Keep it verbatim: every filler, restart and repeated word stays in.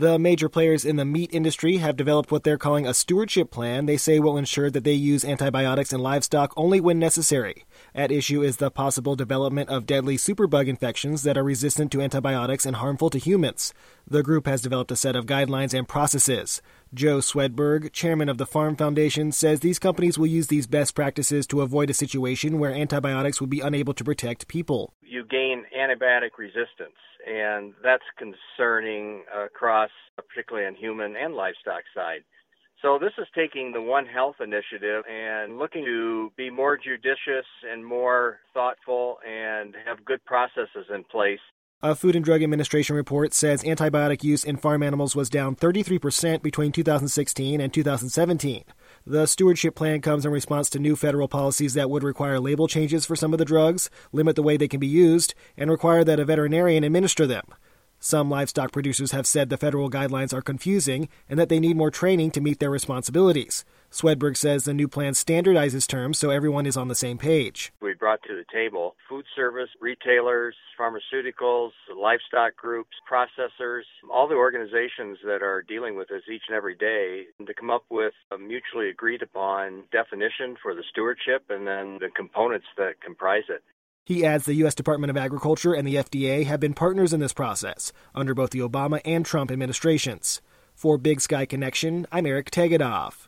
The major players in the meat industry have developed what they're calling a stewardship plan they say will ensure that they use antibiotics in livestock only when necessary. At issue is the possible development of deadly superbug infections that are resistant to antibiotics and harmful to humans. The group has developed a set of guidelines and processes. Joe Swedberg, chairman of the Farm Foundation, says these companies will use these best practices to avoid a situation where antibiotics would be unable to protect people. You gain antibiotic resistance, and that's concerning across, particularly on human and livestock side. So this is taking the One Health initiative and looking to be more judicious and more thoughtful and have good processes in place. A Food and Drug Administration report says antibiotic use in farm animals was down thirty-three percent between two thousand sixteen and two thousand seventeen. The stewardship plan comes in response to new federal policies that would require label changes for some of the drugs, limit the way they can be used, and require that a veterinarian administer them. Some livestock producers have said the federal guidelines are confusing and that they need more training to meet their responsibilities. Swedberg says the new plan standardizes terms so everyone is on the same page. We brought to the table food service, retailers, pharmaceuticals, livestock groups, processors, all the organizations that are dealing with this each and every day to come up with a mutually agreed upon definition for the stewardship and then the components that comprise it. He adds the U S Department of Agriculture and the F D A have been partners in this process under both the Obama and Trump administrations. For Big Sky Connection, I'm Eric Tegedoff.